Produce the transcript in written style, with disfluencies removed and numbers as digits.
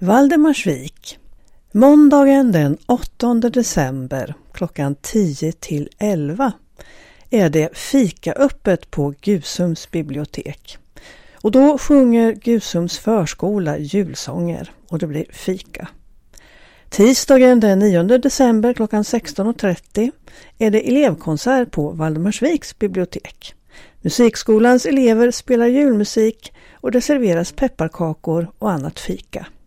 Valdemarsvik. Måndagen den 8 december klockan 10 till 11 är det fika öppet på Gusums bibliotek. Och då sjunger Gusums förskola julsånger och det blir fika. Tisdagen den 9 december klockan 16.30 är det elevkonsert på Valdemarsviks bibliotek. Musikskolans elever spelar julmusik och det serveras pepparkakor och annat fika.